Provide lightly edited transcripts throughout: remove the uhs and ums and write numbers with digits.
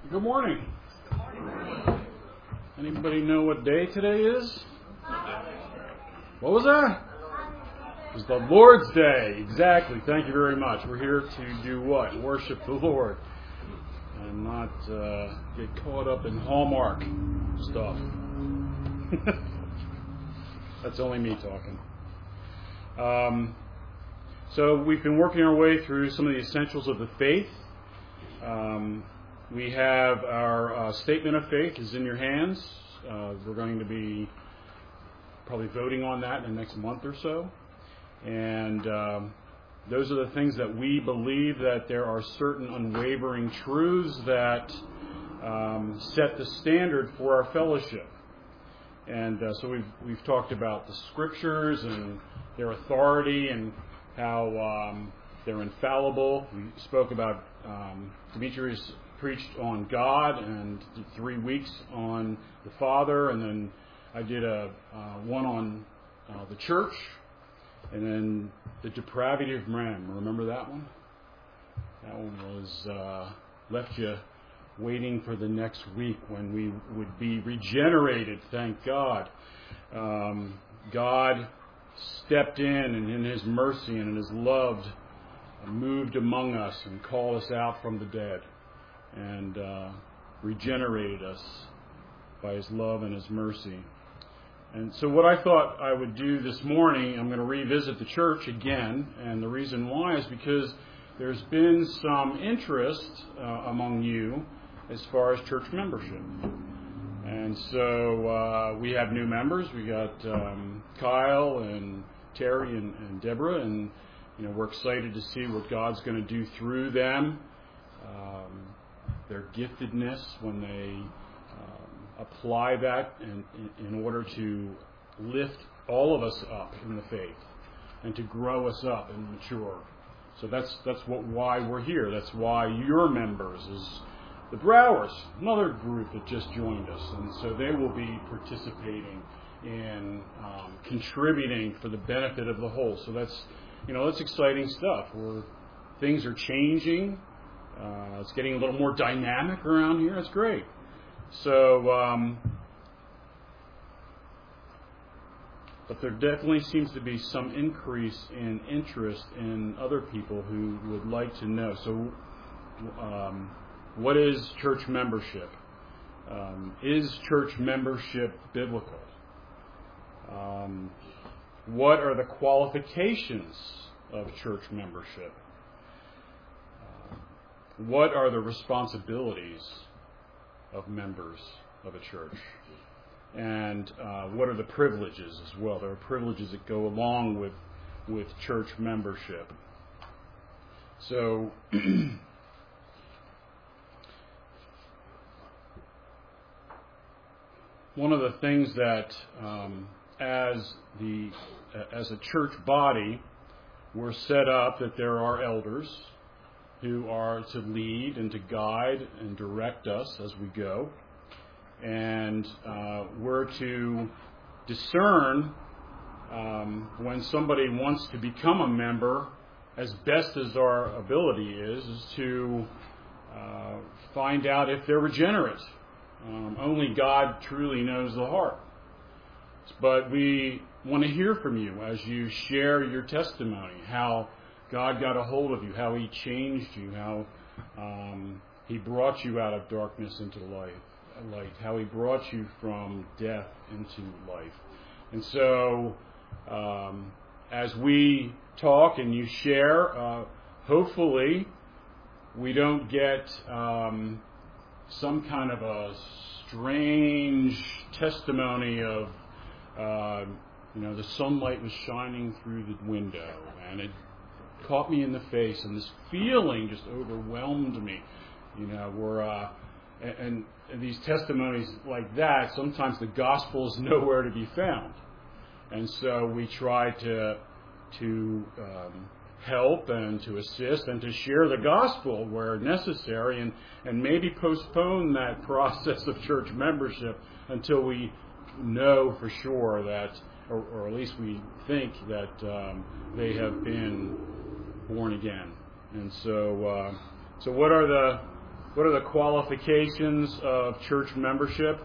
Good morning. Anybody know what day today is? What was that? It's the Lord's Day. Exactly. Thank you very much. We're here to do what? Worship the Lord. And not get caught up in Hallmark stuff. That's only me talking. So we've been working our way through some of the essentials of the faith. We have our statement of faith is in your hands. We're going to be probably voting on that in the next month or so. And those are the things that we believe, that there are certain unwavering truths that set the standard for our fellowship. And so we've talked about the scriptures and their authority and how they're infallible. We spoke about Demetrius preached on God and did 3 weeks on the Father, and then I did one on the church, and then the depravity of man. Remember that one? That one was left you waiting for the next week when we would be regenerated. Thank God. God stepped in and in His mercy and in His love moved among us and called us out from the dead and regenerated us by His love and His mercy. And so what I thought I would do this morning, I'm going to revisit the church again, and the reason why is because there's been some interest among you as far as church membership. And so we have new members. We got Kyle and Terry and Deborah, and we're excited to see what God's going to do through them. Their giftedness when they apply that in order to lift all of us up in the faith and to grow us up and mature. So that's why we're here. That's why your members is the Browers, another group that just joined us, and so they will be participating in contributing for the benefit of the whole. So that's exciting stuff. Things are changing. It's getting a little more dynamic around here. It's great. So, but there definitely seems to be some increase in interest in other people who would like to know. So, what is church membership? Is church membership biblical? What are the qualifications of church membership? What are the responsibilities of members of a church? And what are the privileges as well? There are privileges that go along with church membership. So one of the things that as a church body, we're set up that there are elders who are to lead and to guide and direct us as we go. And we're to discern when somebody wants to become a member, as best as our ability is to find out if they're regenerate. Only God truly knows the heart. But we want to hear from you as you share your testimony, how God got a hold of you, how He changed you, how He brought you out of darkness into light, how He brought you from death into life. And so as we talk and you share, hopefully we don't get some kind of a strange testimony of, the sunlight was shining through the window and it caught me in the face, and this feeling just overwhelmed me. And these testimonies like that, sometimes the gospel is nowhere to be found, and so we try to help and to assist and to share the gospel where necessary, and maybe postpone that process of church membership until we know for sure that, or at least we think that they have been born again. And so what are What are the qualifications of church membership?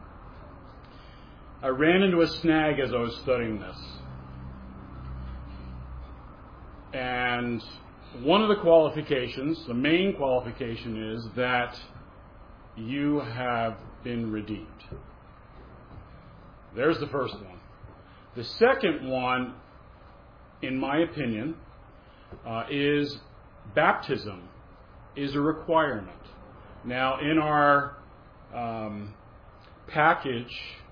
I ran into a snag as I was studying this. And one of the qualifications, the main qualification, is that you have been redeemed. There's the first one. The second one, in my opinion, is baptism is a requirement. Now, in our packet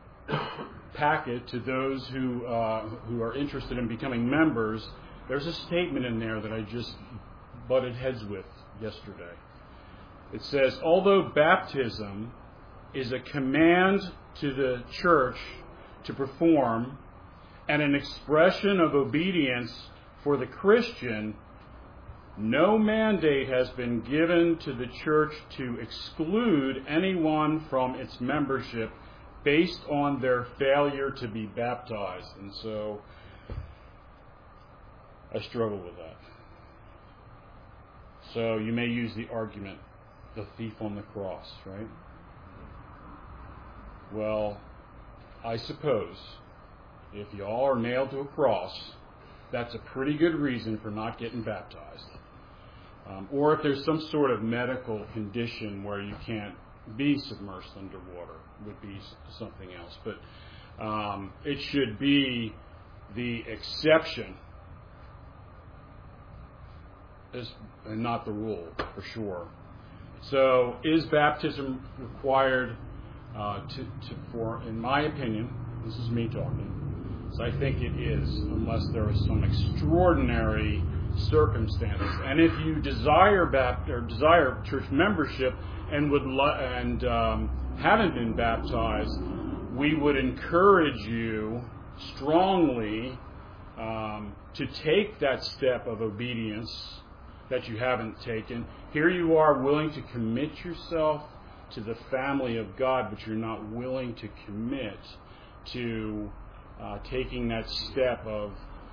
to those who are interested in becoming members, there's a statement in there that I just butted heads with yesterday. It says, although baptism is a command to the church to perform and an expression of obedience for the Christian, no mandate has been given to the church to exclude anyone from its membership based on their failure to be baptized. And so I struggle with that. So you may use the argument, the thief on the cross, right? Well, I suppose if y'all are nailed to a cross, that's a pretty good reason for not getting baptized. Or if there's some sort of medical condition where you can't be submersed underwater, would be something else. But it should be the exception and not the rule, for sure. So, is baptism required for, in my opinion, this is me talking, so I think it is, unless there is some extraordinary circumstances. And if you desire church membership and haven't been baptized, we would encourage you strongly to take that step of obedience that you haven't taken. Here you are willing to commit yourself to the family of God, but you're not willing to commit to taking that step of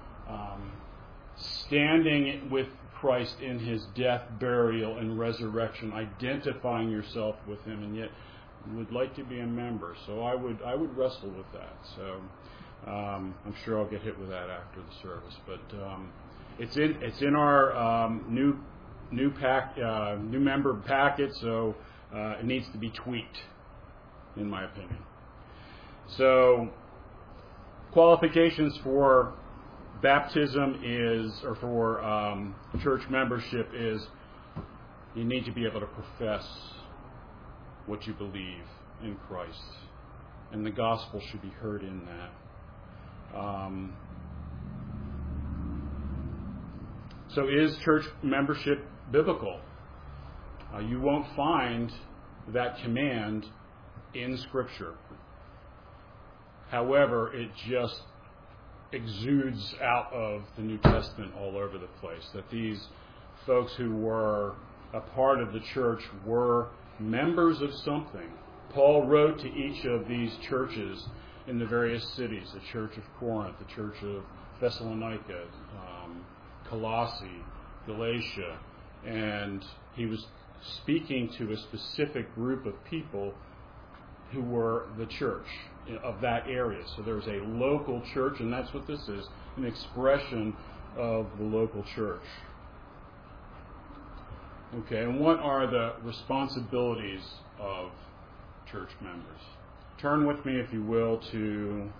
standing with Christ in His death, burial, and resurrection, identifying yourself with Him, and yet you would like to be a member. So I would wrestle with that. So I'm sure I'll get hit with that after the service, but it's in our new member packet, so it needs to be tweaked, in my opinion. So qualifications for baptism or for church membership is you need to be able to profess what you believe in Christ, and the gospel should be heard in that. So is church membership biblical? You won't find that command in Scripture. However, it just exudes out of the New Testament all over the place, that these folks who were a part of the church were members of something. Paul wrote to each of these churches in the various cities, the church of Corinth, the church of Thessalonica, Colossae, Galatia, and he was speaking to a specific group of people who were the church of that area. So there's a local church, and that's what this is, an expression of the local church. Okay, and what are the responsibilities of church members? Turn with me, if you will, to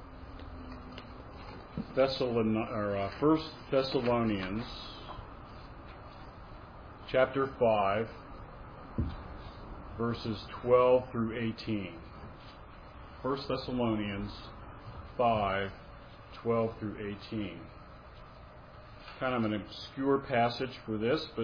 1 Thessalonians chapter 5, verses 12 through 18. 1 Thessalonians 5, 12 through 18. Kind of an obscure passage for this, but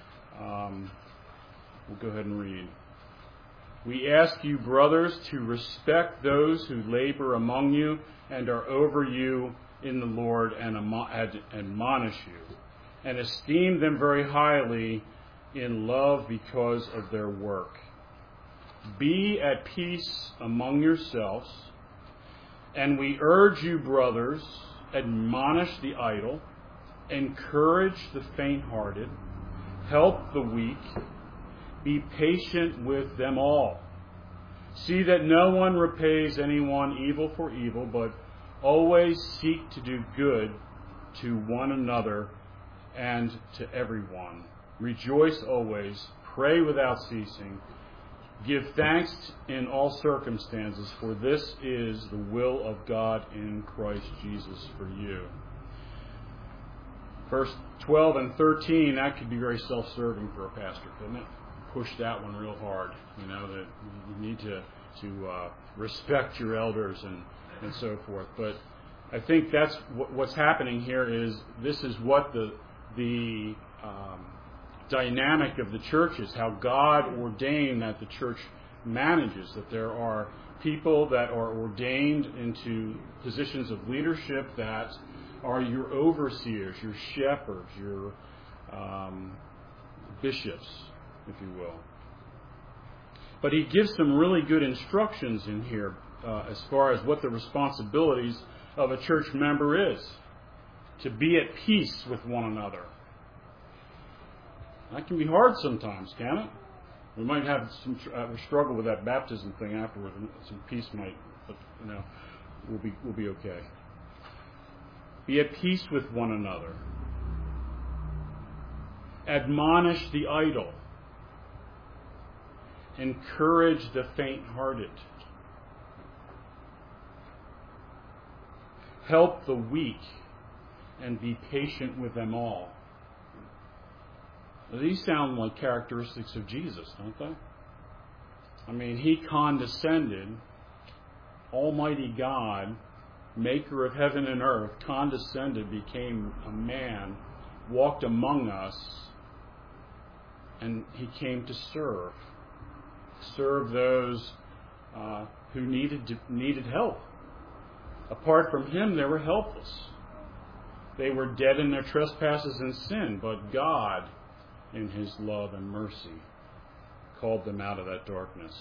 we'll go ahead and read. We ask you, brothers, to respect those who labor among you and are over you in the Lord and admonish you, and esteem them very highly in love because of their work. Be at peace among yourselves, and we urge you, brothers, admonish the idle, encourage the faint-hearted, help the weak, Be patient with them all. See that no one repays anyone evil for evil, but always seek to do good to one another and to everyone. Rejoice always. Pray without ceasing. Give thanks in all circumstances, for this is the will of God in Christ Jesus for you. Verse 12 and 13, that could be very self-serving for a pastor, couldn't it? Push that one real hard. That you need to respect your elders and so forth. But I think that's what's happening here is this is what the dynamic of the church is, how God ordained that the church manages, that there are people that are ordained into positions of leadership that are your overseers, your shepherds, your bishops, if you will. But he gives some really good instructions in here as far as what the responsibilities of a church member is. To be at peace with one another. That can be hard sometimes, can it? We might have some struggle with that baptism thing afterward, and some peace might, but we'll be okay. Be at peace with one another. Admonish the idle. Encourage the faint-hearted. Help the weak and be patient with them all. These sound like characteristics of Jesus, don't they? I mean, he condescended, Almighty God, maker of heaven and earth, condescended, became a man, walked among us, and he came to serve. Serve those who needed help. Apart from him, they were helpless. They were dead in their trespasses and sin, but God, in his love and mercy, called them out of that darkness.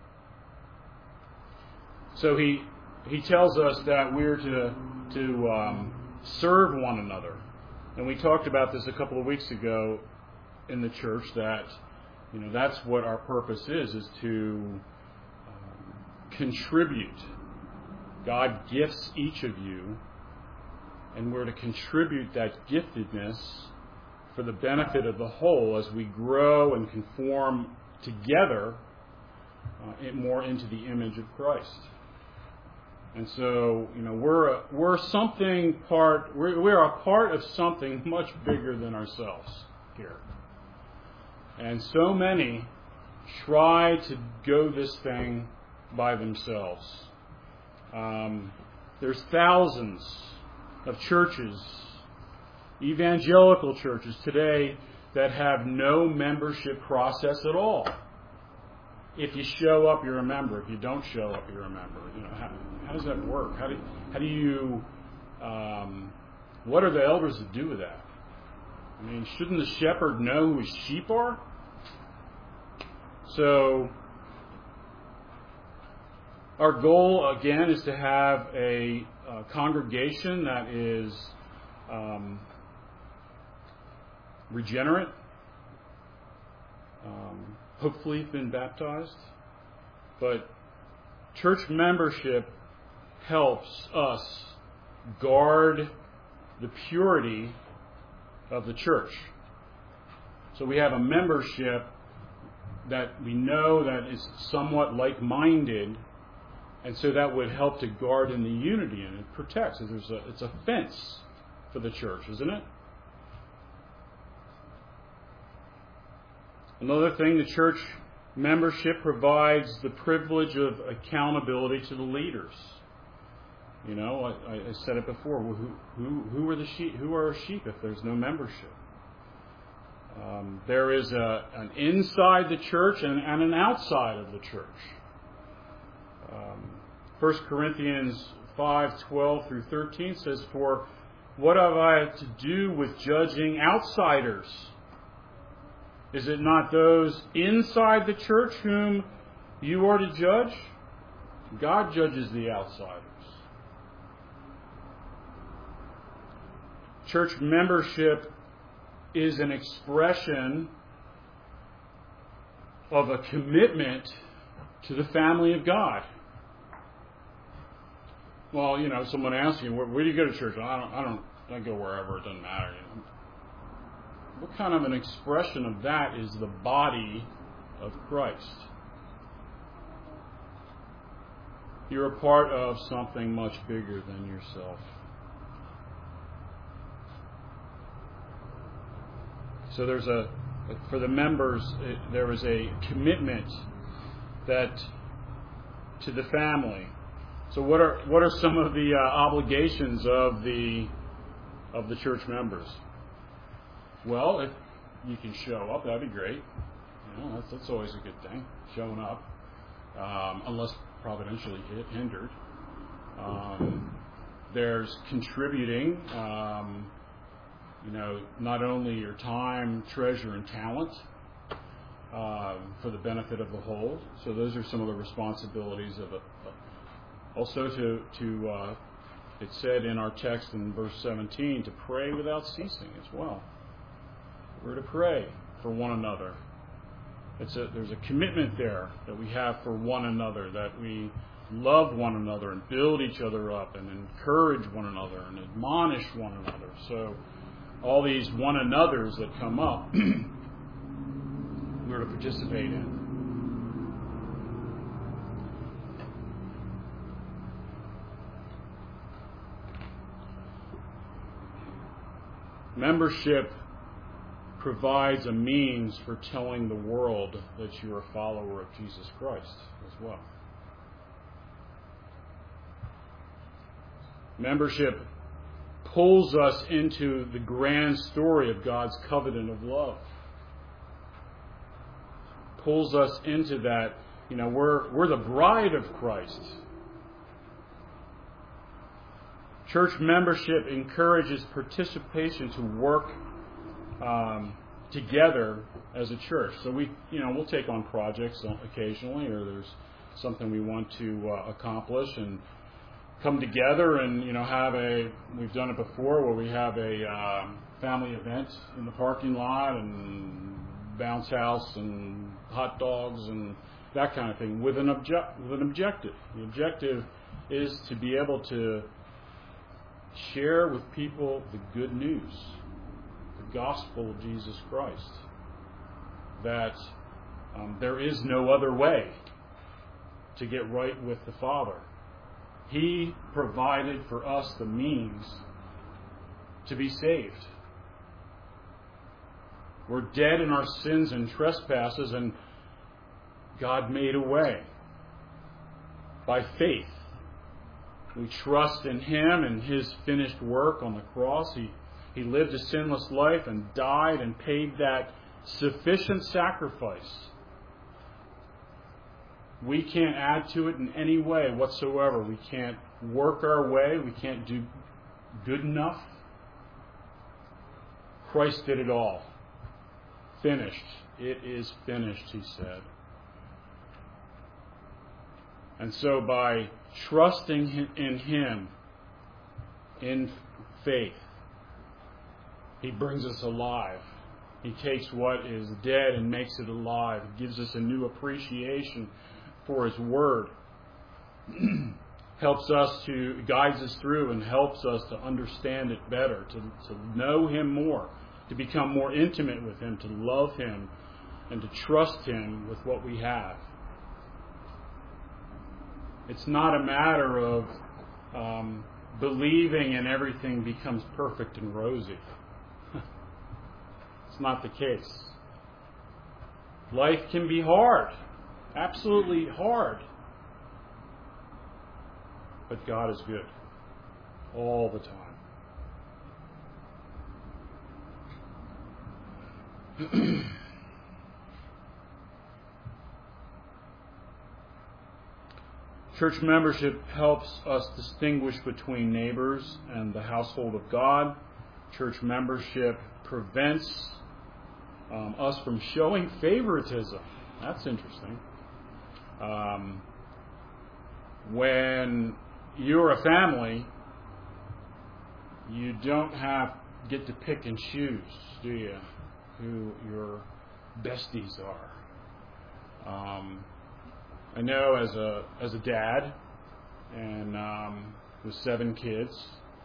So he tells us that we're to serve one another. And we talked about this a couple of weeks ago in the church, that that's what our purpose is to contribute. God gifts each of you, and we're to contribute that giftedness for the benefit of the whole as we grow and conform together more into the image of Christ. And so, we're a part of something much bigger than ourselves here. And so many try to go this thing by themselves. There's thousands of churches, evangelical churches today, that have no membership process at all. If you show up, you're a member. If you don't show up, you're a member. How does that work? How do you? What are the elders to do with that? I mean, shouldn't the shepherd know who his sheep are? So, our goal again is to have a congregation that is regenerate, hopefully been baptized. But church membership helps us guard the purity of the church. So we have a membership that we know that is somewhat like-minded, and so that would help to guard in the unity, and it protects. It's a fence for the church, isn't it? Another thing, the church membership provides the privilege of accountability to the leaders. I said it before. Who are the sheep? Who are our sheep if there's no membership? There is an inside the church and an outside of the church. 1 Corinthians 5:12 through 13 says, "For what have I to do with judging outsiders? Is it not those inside the church whom you are to judge? God judges the outsiders." Church membership is an expression of a commitment to the family of God. Well, someone asks you, where do you go to church? I go wherever, it doesn't matter. What kind of an expression of that is the body of Christ? You're a part of something much bigger than yourself. So for the members, there is a commitment to the family. So what are some of the obligations of the church members? Well, if you can show up, that'd be great. That's always a good thing, showing up, unless providentially hindered. There's contributing, not only your time, treasure, and talent for the benefit of the whole. So those are some of the responsibilities of it. Also, it said in our text in verse 17 to pray without ceasing as well. We're to pray for one another. There's a commitment there that we have for one another, that we love one another and build each other up and encourage one another and admonish one another. So all these one another's that come up, we're to participate in. Membership provides a means for telling the world that you're a follower of Jesus Christ as well. Membership pulls us into the grand story of God's covenant of love. Pulls us into that, we're the bride of Christ. Church membership encourages participation to work together as a church. So we'll take on projects occasionally, or there's something we want to accomplish, and come together and we've done it before where we have a family event in the parking lot and bounce house and hot dogs and that kind of thing with an objective. The objective is to be able to share with people the good news, the gospel of Jesus Christ, that there is no other way to get right with the Father. He provided for us the means to be saved. We're dead in our sins and trespasses, and God made a way by faith. We trust in Him and His finished work on the cross. He lived a sinless life and died and paid that sufficient sacrifice. We can't add to it in any way whatsoever. We can't work our way. We can't do good enough. Christ did it all. Finished. It is finished, He said. And so by trusting in Him in faith, He brings us alive. He takes what is dead and makes it alive. He gives us a new appreciation for His Word. Guides us through and helps us to understand it better, to know Him more, to become more intimate with Him, to love Him, and to trust Him with what we have. It's not a matter of believing and everything becomes perfect and rosy. It's not the case. Life can be hard, absolutely hard. But God is good all the time. Church membership helps us distinguish between neighbors and the household of God. Church membership prevents us from showing favoritism. That's interesting. When you're a family, you don't get to pick and choose, do you, who your besties are. I know as a dad and with 7 kids,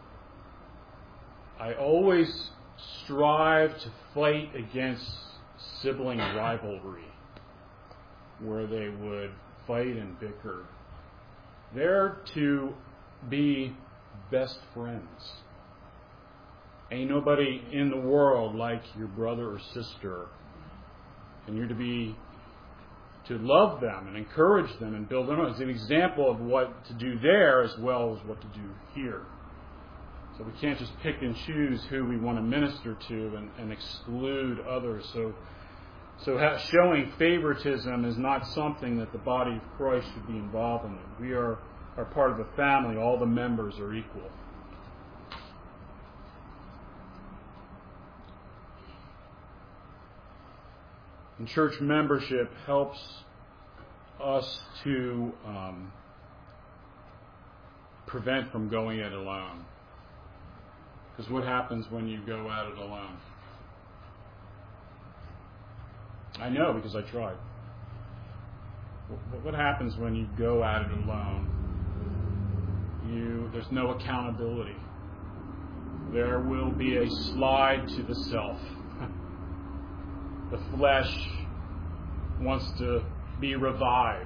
I always strive to fight against sibling rivalry, where they would fight and bicker. They're to be best friends. Ain't nobody in the world like your brother or sister. And you're to love them and encourage them and build them up. It's an example of what to do there as well as what to do here. So we can't just pick and choose who we want to minister to and exclude others. So showing favoritism is not something that the body of Christ should be involved in. We are part of a family. All the members are equal. And church membership helps us to prevent from going it alone. Because what happens when you go at it alone? I know because I tried. What happens when you go at it alone? There's no accountability. There will be a slide to the self. The flesh wants to be revived.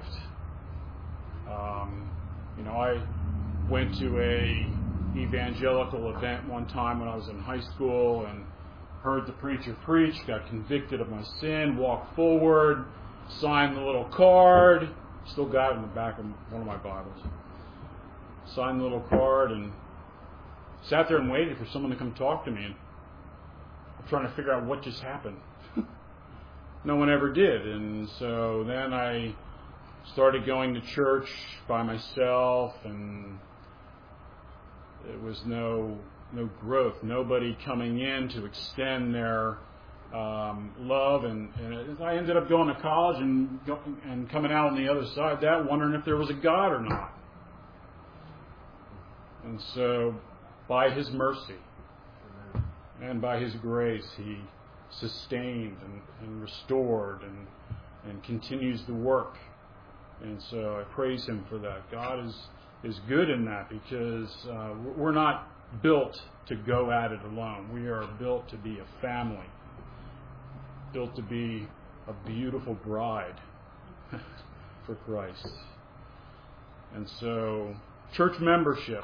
I went to a evangelical event one time when I was in high school and heard the preacher preach, got convicted of my sin, walked forward, signed the little card, still got it in the back of one of my Bibles, signed the little card and sat there and waited for someone to come talk to me. And I'm trying to figure out what just happened. No one ever did. And so then I started going to church by myself, and there was no growth, nobody coming in to extend their love, and I ended up going to college and coming out on the other side of that, wondering if there was a God or not. And so, by His mercy and by His grace, He sustained and restored and continues the work. And so I praise Him for that. God is good in that, because we're not built to go at it alone. We are built to be a family, built to be a beautiful bride for Christ. And so, church membership,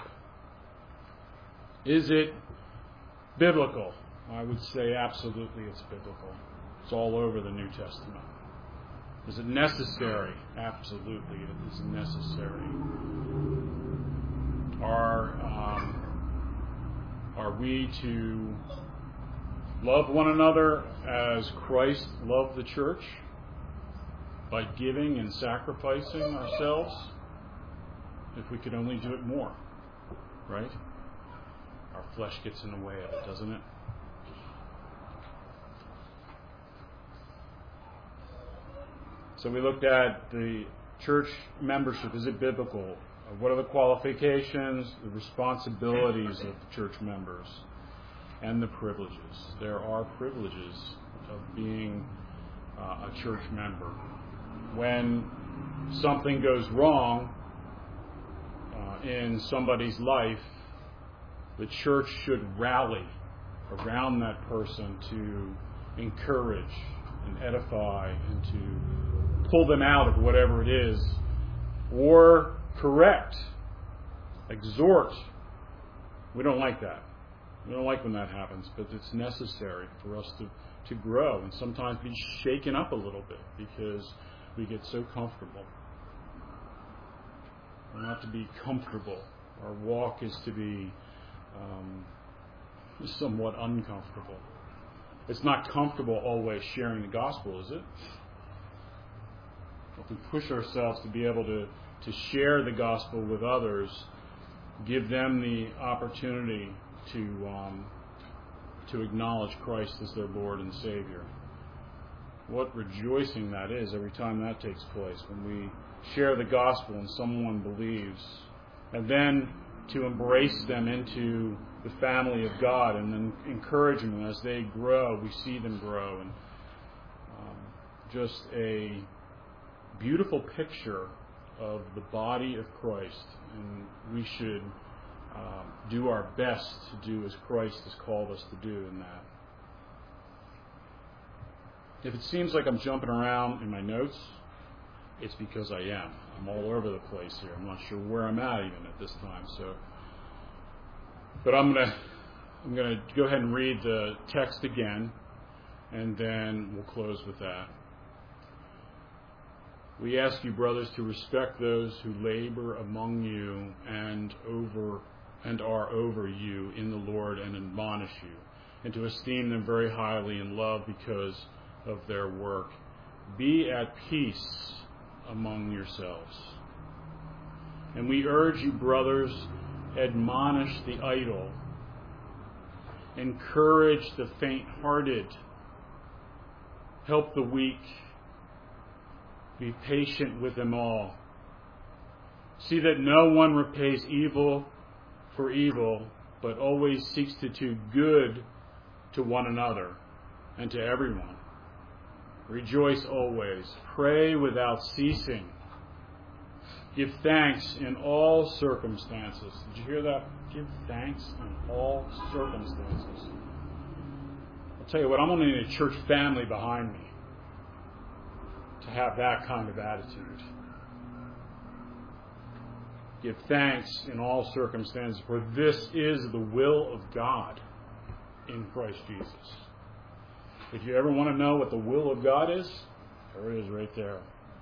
is it biblical? I would say absolutely it's biblical. It's all over the New Testament. Is it necessary? Absolutely it is necessary. Are we to love one another as Christ loved the church? By giving and sacrificing ourselves? If we could only do it more, right? Our flesh gets in the way of it, doesn't it? So we looked at the church membership. Is it biblical? What are the qualifications, the responsibilities of the church members, and the privileges? There are privileges of being a church member. When something goes wrong in somebody's life, the church should rally around that person to encourage and edify and to pull them out of whatever it is, or correct, exhort. We don't like that. We don't like when that happens, but it's necessary for us to grow and sometimes be shaken up a little bit because we get so comfortable. We're not to be comfortable. Our walk is to be somewhat uncomfortable. It's not comfortable always sharing the gospel, is it? If we push ourselves to be able to share the gospel with others, give them the opportunity to acknowledge Christ as their Lord and Savior. What rejoicing that is every time that takes place, when we share the gospel and someone believes, and then to embrace them into the family of God and then encouraging them as they grow. We see them grow, and just a beautiful picture of the body of Christ, and we should do our best to do as Christ has called us to do in that. If it seems like I'm jumping around in my notes, it's because I am. I'm all over the place here. I'm not sure where I'm at even at this time. But I'm gonna go ahead and read the text again, and then we'll close with that. We ask you, brothers, to respect those who labor among you and are over you in the Lord and admonish you, and to esteem them very highly in love because of their work. Be at peace among yourselves. And we urge you, brothers, admonish the idle, encourage the faint-hearted, help the weak, be patient with them all. See that no one repays evil for evil, but always seeks to do good to one another and to everyone. Rejoice always. Pray without ceasing. Give thanks in all circumstances. Did you hear that? Give thanks in all circumstances. I'll tell you what, I'm going to need a church family behind me to have that kind of attitude. Give thanks in all circumstances, for this is the will of God in Christ Jesus. If you ever want to know what the will of God is, there it is right there.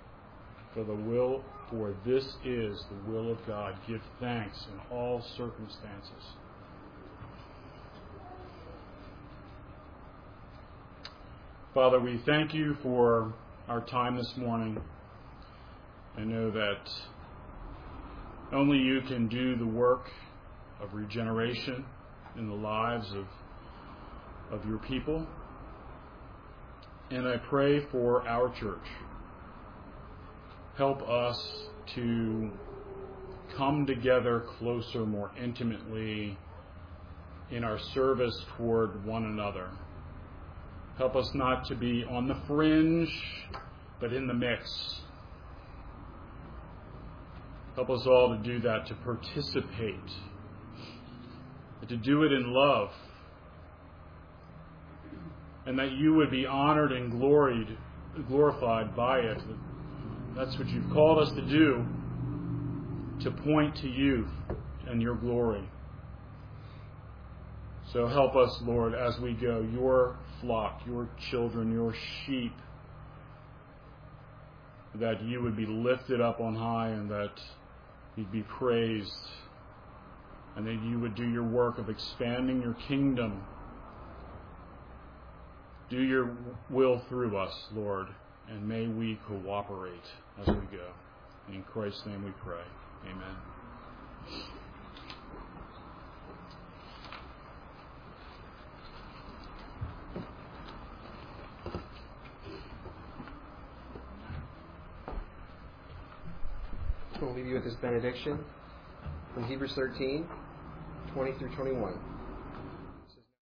For this is the will of God. Give thanks in all circumstances. Father, we thank you for our time this morning. I know that only you can do the work of regeneration in the lives of your people. And I pray for our church. Help us to come together closer, more intimately in our service toward one another. Help us not to be on the fringe, but in the mix. Help us all to do that, to participate, to do it in love, and that you would be honored and glorified by it. That's what you've called us to do, to point to you and your glory. So help us, Lord, as we go, your flock, your children, your sheep, that you would be lifted up on high and that you'd be praised, and that you would do your work of expanding your kingdom. Do your will through us, Lord, and may we cooperate as we go. In Christ's name we pray. Amen. We'll leave you with this benediction from Hebrews 13, 20 through 21.